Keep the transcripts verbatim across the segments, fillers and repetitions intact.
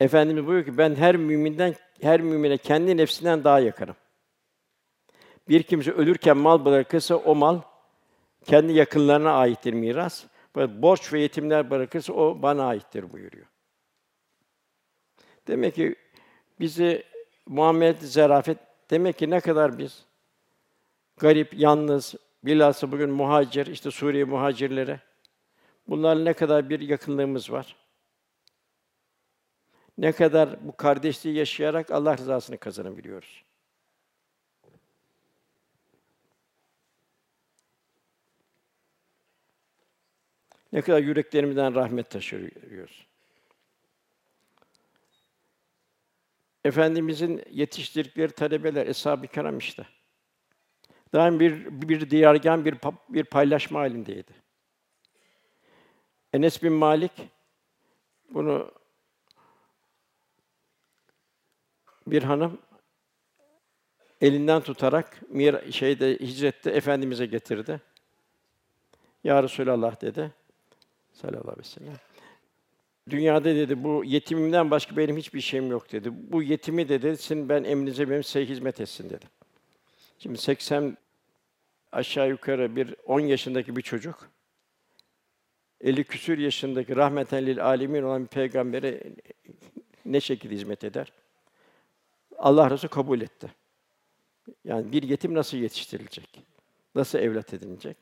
Efendimiz buyuruyor ki ben her müminden her mümine kendi nefsinden daha yakınım. Bir kimse ölürken mal bırakırsa o mal kendi yakınlarına aittir miras. Böyle borç ve yetimler bırakırsa o bana aittir buyuruyor. Demek ki bizi muamelet-i zarafet demek ki ne kadar biz garip, yalnız, bilhassa bugün muhacir, işte Suriye muhacirlere bunlarla ne kadar bir yakınlığımız var. Ne kadar bu kardeşliği yaşayarak Allah rızasını kazanabiliyoruz. Ne kadar yüreklerimizden rahmet taşıyoruz. Efendimizin yetiştirdikleri talebeler eshab-ı kiram işte. Daim bir bir diyargân bir bir paylaşma halindeydi. Enes bin Malik bunu bir hanım elinden tutarak mir şeyde hicrette Efendimize getirdi. Ya Resulallah dedi. Sallallahu aleyhi ve sellem. Dünyada dedi bu yetimimden başka benim hiçbir şeyim yok dedi. Bu yetimi dedi sizin ben emrinize benim size hizmet etsin dedi. Şimdi seksen aşağı yukarı bir on yaşındaki bir çocuk elli küsur yaşındaki rahmeten lil âlemin olan bir peygambere ne şekilde hizmet eder? Allah Resulü kabul etti. Yani bir yetim nasıl yetiştirilecek? Nasıl evlat edinilecek?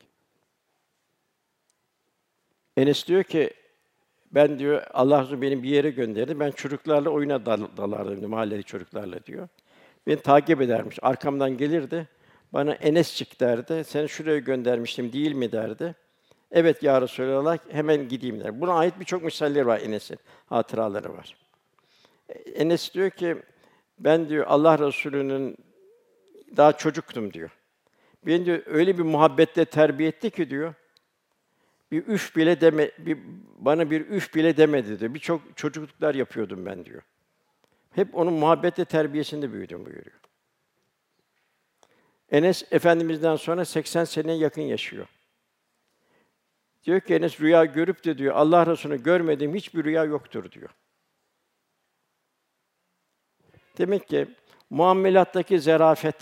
Enes diyor ki ben diyor Allah Resulü beni bir yere gönderdi. Ben çocuklarla oyuna dal dalardım diyor, mahalleli çocuklarla diyor. Beni takip edermiş. Arkamdan gelirdi. Bana Enescik derdi. Seni şuraya göndermiştim değil mi derdi. Evet ya Resulallah hemen gideyim der. Buna ait birçok misaller var Enes'in. Hatıraları var. Enes diyor ki ben diyor Allah Resulü'nün daha çocuktum diyor. Beni diyor öyle bir muhabbetle terbiye etti ki diyor. Bir üf bile deme bir bana bir üf bile demedi diyor. Birçok çocukluklar yapıyordum ben diyor. Hep onun muhabbetle terbiyesinde büyüdüm buyuruyor. Enes Efendimiz'den sonra seksen seneye yakın yaşıyor. Diyor ki Enes rüya görüp de diyor Allah Resulü'nü görmediğim hiçbir rüya yoktur diyor. Demek ki muamelattaki zarafet.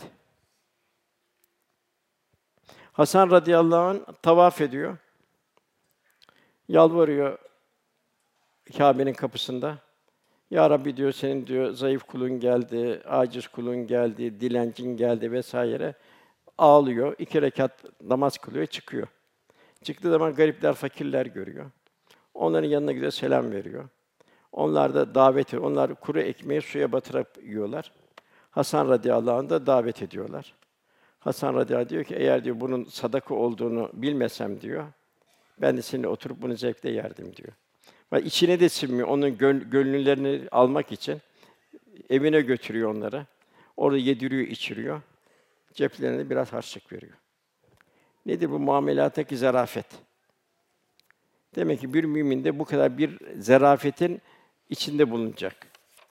Hasan radıyallahu anh tavaf ediyor. Yalvarıyor Kâbe'nin kapısında. Ya Rabbi diyor senin diyor zayıf kulun geldi, aciz kulun geldi, dilencin geldi vesaire. Ağlıyor. İki rekat namaz kılıyor, çıkıyor. Çıktığı zaman garipler, fakirler görüyor. Onların yanına gidiyor, selam veriyor. Onlar da davet ediyor. Onlar kuru ekmeği suya batırıp yiyorlar. Hasan radıyallahu anh da davet ediyorlar. Hasan radıyallahu anh diyor ki eğer diyor bunun sadaka olduğunu bilmesem diyor. Ben de seninle oturup bunu zevkle yerdim diyor. Ve içine de sinmiyor. Onun gön gönüllerini almak için evine götürüyor onları. Orada yediriyor, içiriyor. Ceplerine biraz harçlık veriyor. Nedir bu muamelattaki zarafet? Demek ki bir mümin de bu kadar bir zarafetin içinde bulunacak.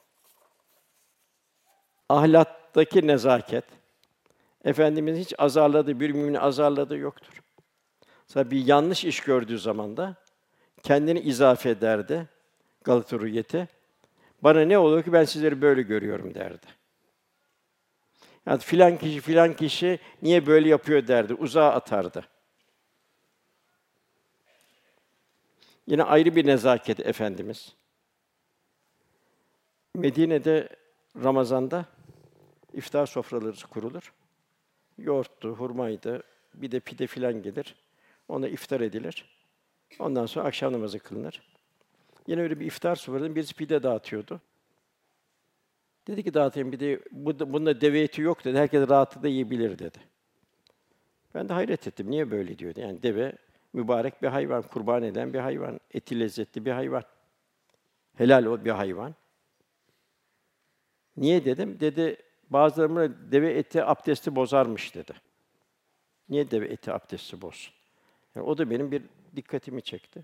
Ahlaktaki nezaket. Efendimiz hiç azarladığı, bir mümini azarladığı yoktur. Mesela bir yanlış iş gördüğü zaman da kendini izafe ederdi Galata Ruhiyeti. Bana ne oluyor ki ben sizleri böyle görüyorum derdi. Yani filan kişi filan kişi niye böyle yapıyor derdi, uzağa atardı. Yine ayrı bir nezaket Efendimiz. Medine'de Ramazan'da iftar sofraları kurulur. Yoğurttu, hurmaydı, bir de pide filan gelir. Ona iftar edilir. Ondan sonra akşam namazı kılınır. Yine öyle bir iftar sofrasında birisi pide dağıtıyordu. Dedi ki dağıtayım bir de bu bunda deve eti yok dedi. Herkes rahatlıkla yiyebilir dedi. Ben de hayret ettim. Niye böyle diyordu? Yani deve mübarek bir hayvan, kurban eden bir hayvan, eti lezzetli bir hayvan. Helal o bir hayvan. Niye dedim? Dedi bazılarına deve eti abdesti bozarmış dedi. Niye deve eti abdesti bozsun? Yani o da benim bir dikkatimi çekti.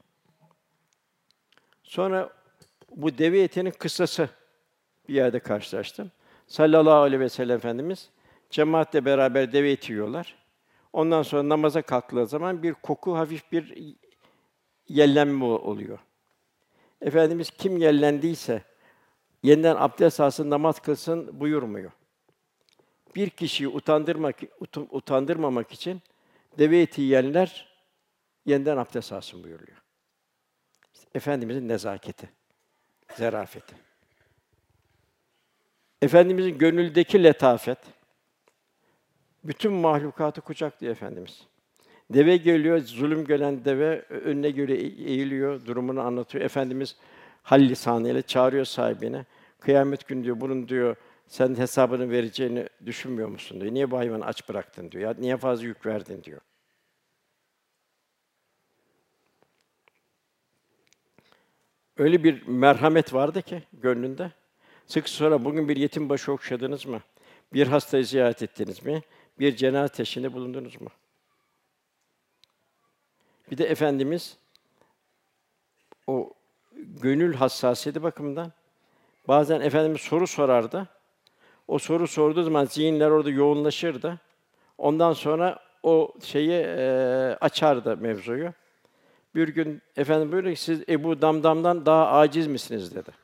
Sonra bu deve etinin kıssası bir yerde karşılaştım. Sallallahu aleyhi ve sellem Efendimiz cemaatle beraber deve eti yiyorlar. Ondan sonra namaza kalktığı zaman bir koku, hafif bir yellenme oluyor. Efendimiz kim yellendiyse yeniden abdest alsın, namaz kılsın buyurmuyor. Bir kişiyi utandırmak, utu- utandırmamak için deve eti yiyenler yeniden abdest alsın buyuruyor. İşte Efendimizin nezaketi, zarafeti. Efendimizin gönüldeki letafet, bütün mahlukatı kucaklıyor Efendimiz. Deve geliyor, zulüm gören deve önüne göre eğiliyor, durumunu anlatıyor. Efendimiz hal lisanıyla çağırıyor sahibine. Kıyamet günü diyor, bunun diyor, sen hesabını vereceğini düşünmüyor musun diyor. Niye bu hayvanı aç bıraktın diyor. Ya niye fazla yük verdin diyor. Öyle bir merhamet vardı ki gönlünde. Sık sonra bugün bir yetim başı okşadınız mı? Bir hastayı ziyaret ettiniz mi? Bir cenaze teşhinde bulundunuz mu? Bir de Efendimiz o gönül hassasiyeti bakımından bazen Efendimiz soru sorardı. O soru sorduğu zaman zihinler orada yoğunlaşırdı. Ondan sonra o şeyi eee, açardı mevzuyu. Bir gün efendim böyle ki siz Ebu Damdam'dan daha aciz misiniz dedi.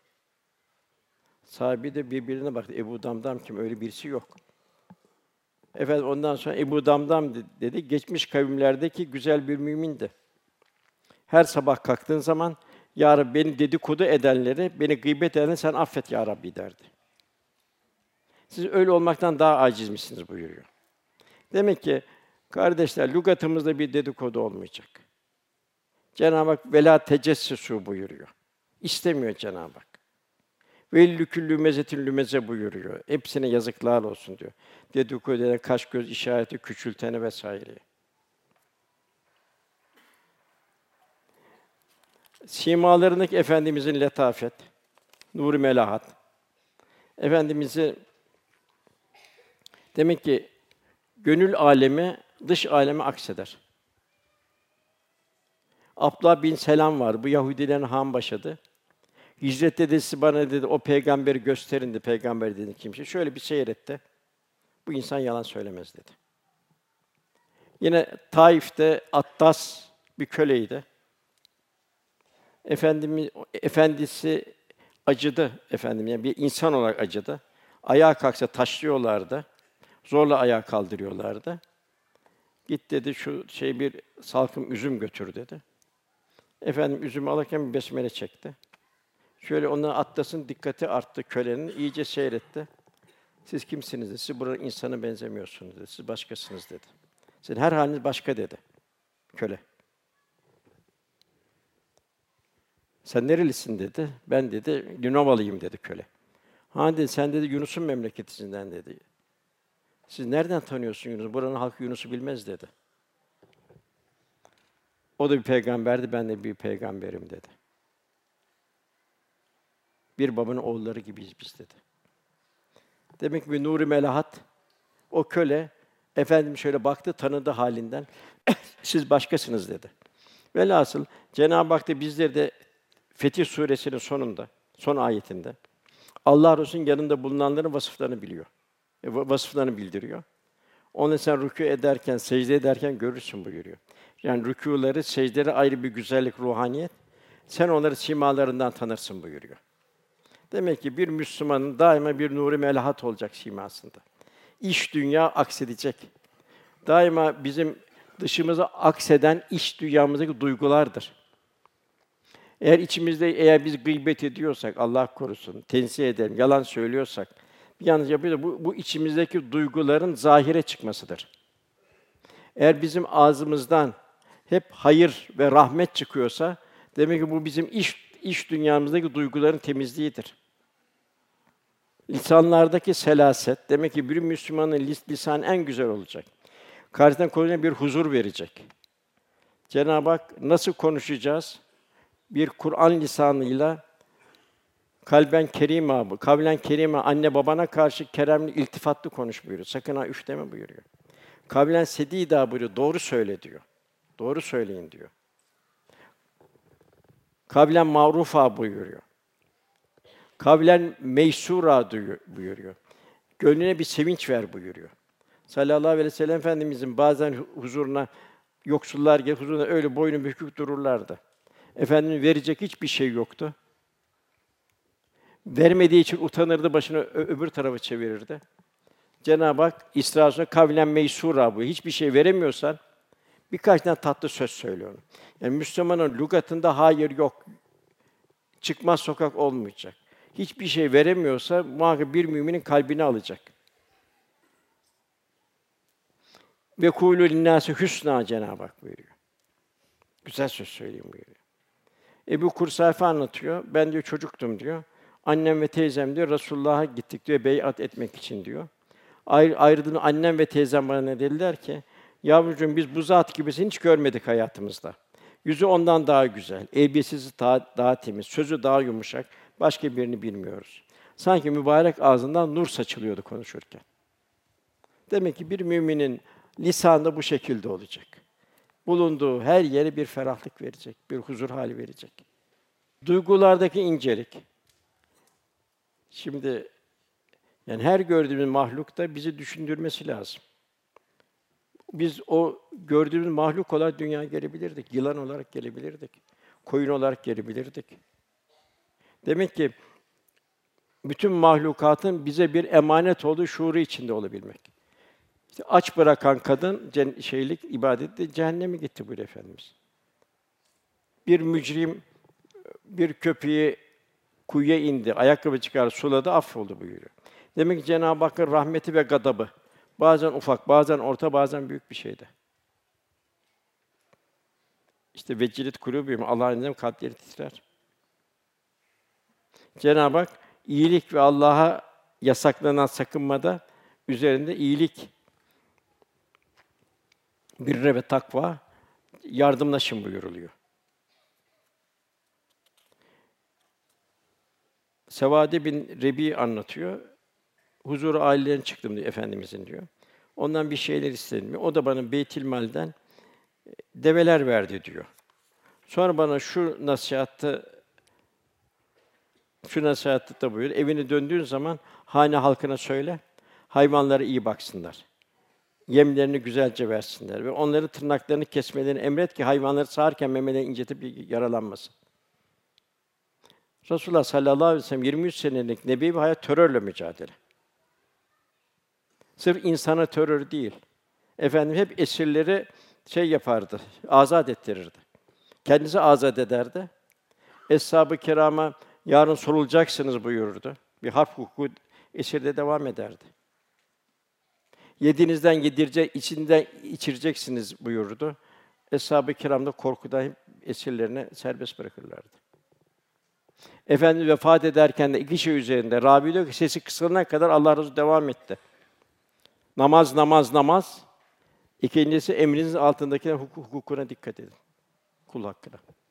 Sahibi de birbirine baktı. Ebu Damdam kim? Öyle birisi yok. Efendim ondan sonra Ebu Damdam de- dedi. Geçmiş kavimlerdeki güzel bir mümindi. Her sabah kalktığın zaman ya Rabbi beni dedikodu edenleri, beni gıybet edenleri sen affet ya Rabbi derdi. Siz öyle olmaktan daha aciz misiniz buyuruyor. Demek ki kardeşler lügatımızda bir dedikodu olmayacak. Cenab-ı Hak vela tecessesu buyuruyor. İstemiyor Cenab-ı Hak. Ve lüküllü mezetin lümeze buyuruyor. Hepsine yazıklar olsun diyor. Dedikodu eden, kaş göz işareti, küçülteni vesaire. Simalarındaki Efendimizin letafet, nur-i melahat. Efendimizi demek ki gönül alemi dış aleme akseder. Abdullah bin Selam var. Bu Yahudilerin hanbaşıdı. Hicret dedesi bana dedi, o peygamberi gösterin dedi. Peygamber dedi kimse. Şöyle bir seyretti. Bu insan yalan söylemez dedi. Yine Taif'te Attas bir köleydi. Efendimiz efendisi acıdı efendim yani bir insan olarak acıdı. Ayağa kalksa taşlıyorlardı. Zorla ayağa kaldırıyorlardı. Git dedi şu şey bir salkım üzüm götür dedi. Efendim üzümü alırken bir besmele çekti. Şöyle ondan Atlas'ın dikkati arttı kölenin, iyice seyretti. Siz kimsiniz dedi. Siz buranın insana benzemiyorsunuz dedi. Siz başkasınız dedi. Sizin her haliniz başka dedi köle. Sen nerelisin dedi. Ben dedi Linovalıyım dedi köle. Ha dedi sen dedi Yunus'un memleketisinden dedi. Siz nereden tanıyorsun Yunus'u? Buranın halkı Yunus'u bilmez dedi. O da bir peygamberdi, ben de bir peygamberim dedi. Bir babanın oğulları gibiyiz biz dedi. Demek ki bir nur-i melahat, o köle, Efendimiz şöyle baktı, tanıdı halinden, siz başkasınız dedi. Velhasıl Cenab-ı Hak da bizleri de Fetih Sûresinin sonunda, son ayetinde Allah Resulü'nün yanında bulunanların vasıflarını biliyor. E, va- vasıflarını bildiriyor. Onu sen rükû ederken, secde ederken görürsün buyuruyor. Yani rükûları, secdeleri ayrı bir güzellik, ruhaniyet. Sen onları simalarından tanırsın buyuruyor. Demek ki bir Müslümanın daima bir nûr-i melahat olacak simasında. İç dünya aksedecek. Daima bizim dışımıza akseden iç dünyamızdaki duygulardır. Eğer içimizde eğer biz gıybet ediyorsak, Allah korusun, tenzih edelim, yalan söylüyorsak, bir yanlış yapıyorsak bu, bu içimizdeki duyguların zahire çıkmasıdır. Eğer bizim ağzımızdan hep hayır ve rahmet çıkıyorsa, demek ki bu bizim iç iç dünyamızdaki duyguların temizliğidir. Lisanlardaki selaset, demek ki bir Müslümanın lis lisanı en güzel olacak. Karşıdan konuşan bir huzur verecek. Cenab-ı Hak nasıl konuşacağız? Bir Kur'an lisanıyla kalben kerîmâ bu. Kavlen kerîmâ anne babana karşı keremli, iltifatlı konuş buyuruyor. Sakın ha üç deme buyuruyor. Kavlen sedîdâ buyuruyor. Doğru söyle diyor. Doğru söyleyin diyor. Kavlen ma'rûfâ buyuruyor. Kavlen meysûrâ diyor- buyuruyor. Gönlüne bir sevinç ver buyuruyor. Sallallahu aleyhi ve sellem Efendimizin bazen hu- huzuruna yoksullar gelip huzuruna öyle boynu bükük dururlardı. Efendimiz verecek hiçbir şey yoktu. Vermediği için utanırdı, başını ö- öbür tarafa çevirirdi. Cenab-ı Hak İsra Sûresinde kavlen meysûrâ buyuruyor. Hiçbir şey veremiyorsan birkaç tane tatlı söz söyle ona. Yani Müslümanın lügatında hayır yok. Çıkmaz sokak olmayacak. Hiçbir şey veremiyorsa muhakkak bir müminin kalbini alacak. Ve kûlû linnâsi hüsnâ Cenab-ı Hak buyuruyor. Güzel söz söyleyin buyuruyor. Ebu Kursayfi anlatıyor. Ben diyor çocuktum diyor. Annem ve teyzem diyor Resulullah'a gittik diyor beyat etmek için diyor. Ayrı, ayrıldığında annem ve teyzem bana ne dediler ki? Yavrucuğum biz bu zat gibisini hiç görmedik hayatımızda. Yüzü ondan daha güzel, elbisesi daha, daha temiz, sözü daha yumuşak. Başka birini bilmiyoruz. Sanki mübarek ağzından nur saçılıyordu konuşurken. Demek ki bir müminin lisanı bu şekilde olacak. Bulunduğu her yere bir ferahlık verecek, bir huzur hali verecek. Duygulardaki incelik. Şimdi yani her gördüğümüz mahlukta bizi düşündürmesi lazım. Biz o gördüğümüz mahluk olarak dünyaya gelebilirdik, yılan olarak gelebilirdik, koyun olarak gelebilirdik. Demek ki bütün mahlukatın bize bir emanet olduğu şuuru içinde olabilmek. İşte aç bırakan kadın cen şeylik ibadette cehenneme gitti buyuruyor Efendimiz. Bir mücrim bir köpeği kuyuya indi, ayakkabı çıkar, suladı, affoldu buyuruyor. Demek ki Cenab-ı Hakk'ın rahmeti ve gadabı bazen ufak, bazen orta, bazen büyük bir şeydi. İşte vecilet kulûbühüm Allah'ın izniyle kalpleri titrer. Cenab-ı Hak iyilik ve Allah'a yasaklanan sakınmada üzerinde iyilik, birre ve takva yardımlaşın buyuruluyor. Sevade bin Rebi anlatıyor. Huzur-u âlilerine çıktım diyor Efendimizin diyor. Ondan bir şeyler istedim diyor. O da bana Beytülmal'den develer verdi diyor. Sonra bana şu nasihatte şu nasihatte de buyur. Evine döndüğün zaman hane halkına söyle. Hayvanlara iyi baksınlar. Yemlerini güzelce versinler ve onları tırnaklarını kesmelerini emret ki hayvanları sağarken memelerini incitip yaralanmasın. Resulullah sallallahu aleyhi ve sellem yirmi üç senelik nebevi hayat terörle mücadele. Sırf insana terör değil. Efendim hep esirleri şey yapardı, azat ettirirdi. Kendisi azat ederdi. Eshab-ı kirama yarın sorulacaksınız buyururdu. Bir harp hukuku esirde devam ederdi. Yediğinizden yedirce, içinden içireceksiniz buyurdu. Eshab-ı kiram da korkudan hep esirlerini serbest bırakırlardı. Efendimiz vefat ederken de iki şey üzerinde Rabi diyor ki sesi kısılana kadar Allah Resulü devam etti. Namaz, namaz, namaz. İkincisi emrinizin altındaki hukuk, hukukuna dikkat edin. Kul hakkına.